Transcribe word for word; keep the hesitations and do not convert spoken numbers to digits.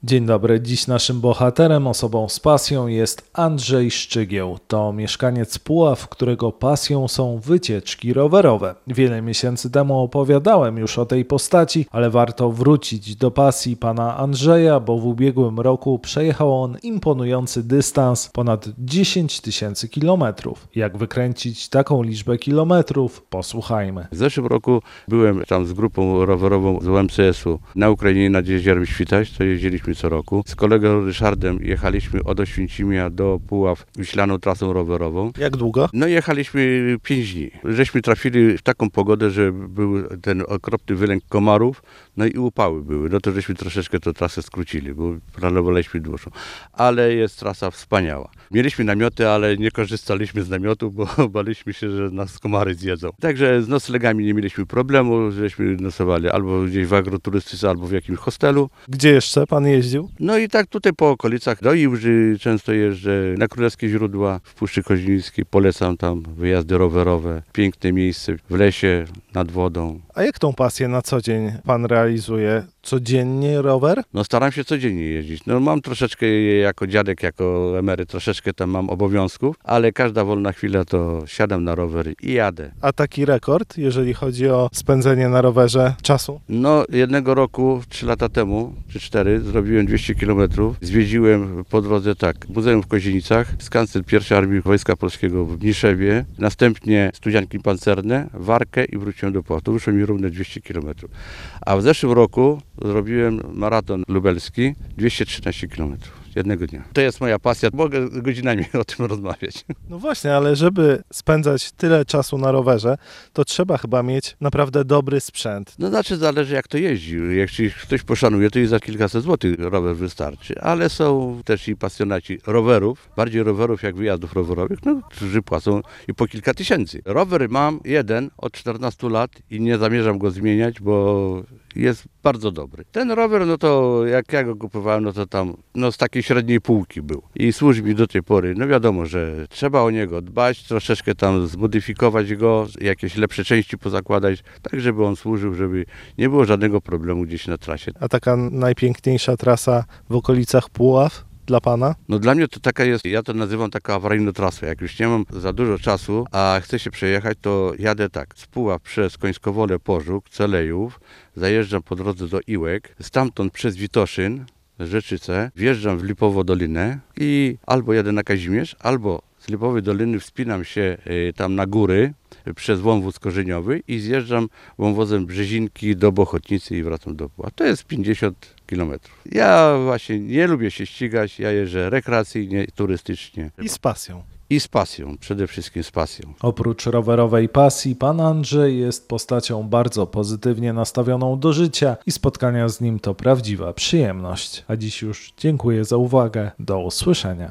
Dzień dobry. Dziś naszym bohaterem, osobą z pasją jest Andrzej Szczygieł. To mieszkaniec Puław, którego pasją są wycieczki rowerowe. Wiele miesięcy temu opowiadałem już o tej postaci, ale warto wrócić do pasji pana Andrzeja, bo w ubiegłym roku przejechał on imponujący dystans ponad dziesięć tysięcy kilometrów. Jak wykręcić taką liczbę kilometrów? Posłuchajmy. W zeszłym roku byłem tam z grupą rowerową z U M C S-u na Ukrainie nad jeziorem Świtać, to jeździliśmy co roku. Z kolegą Ryszardem jechaliśmy od Oświęcimia do Puław wiślaną trasą rowerową. Jak długo? No jechaliśmy pięć dni. Żeśmy trafili w taką pogodę, że był ten okropny wylęk komarów, no i upały były. No to żeśmy troszeczkę tę trasę skrócili, bo planowaliśmy dłuższą. Ale jest trasa wspaniała. Mieliśmy namioty, ale nie korzystaliśmy z namiotu, bo baliśmy się, że nas komary zjedzą. Także z noclegami nie mieliśmy problemu, żeśmy nocowali albo gdzieś w agroturystyce, albo w jakimś hostelu. Gdzie jeszcze pan jeździł? No i tak tutaj po okolicach do Iłży często jeżdżę, na Królewskie Źródła, w Puszczy Koźmińskiej, polecam tam wyjazdy rowerowe, piękne miejsce w lesie, nad wodą. A jak tą pasję na co dzień pan realizuje? Codziennie rower? No staram się codziennie jeździć. No mam troszeczkę jako dziadek, jako emeryt, troszeczkę tam mam obowiązków, ale każda wolna chwila to siadam na rower i jadę. A taki rekord, jeżeli chodzi o spędzenie na rowerze czasu? No jednego roku, trzy lata temu, czy cztery, zrobiłem dwieście kilometrów. Zwiedziłem po drodze tak, Muzeum w Kozienicach, skansen pierwszej Armii Wojska Polskiego w Mniszewie, następnie Studzianki Pancerne, Warkę i wróciłem do Puław. To wyszło mi równe dwieście kilometrów. A w zeszłym roku zrobiłem maraton lubelski, dwieście trzynaście kilometrów jednego dnia. To jest moja pasja, mogę godzinami o tym rozmawiać. No właśnie, ale żeby spędzać tyle czasu na rowerze, to trzeba chyba mieć naprawdę dobry sprzęt. No znaczy zależy jak to jeździ. Jak się ktoś poszanuje, to i za kilkaset złotych rower wystarczy. Ale są też i pasjonaci rowerów, bardziej rowerów jak wyjazdów rowerowych, no, którzy płacą i po kilka tysięcy. Rower mam jeden od czternastu lat i nie zamierzam go zmieniać, bo jest bardzo dobry. Ten rower, no to jak ja go kupowałem, no to tam no z takiej średniej półki był. I służy mi do tej pory. No wiadomo, że trzeba o niego dbać, troszeczkę tam zmodyfikować go, jakieś lepsze części pozakładać, tak żeby on służył, żeby nie było żadnego problemu gdzieś na trasie. A taka najpiękniejsza trasa w okolicach Puław dla pana? No dla mnie to taka jest, ja to nazywam taką awaryjną trasę. Jak już nie mam za dużo czasu, a chcę się przejechać, to jadę tak, z Puław przez Końskowolę, Pożuk, Celejów, zajeżdżam po drodze do Iłek, stamtąd przez Witoszyn, Rzeczyce, wjeżdżam w Lipowo Dolinę i albo jadę na Kazimierz, albo z Lipowej Doliny wspinam się y, tam na góry przez wąwóz korzeniowy i zjeżdżam wąwozem Brzezinki do Bochotnicy i wracam do Puław. To jest pięćdziesiąt kilometrów. Ja właśnie nie lubię się ścigać, ja jeżdżę rekreacyjnie, turystycznie. I z pasją. I z pasją, przede wszystkim z pasją. Oprócz rowerowej pasji, pan Andrzej jest postacią bardzo pozytywnie nastawioną do życia i spotkania z nim to prawdziwa przyjemność. A dziś już dziękuję za uwagę. Do usłyszenia.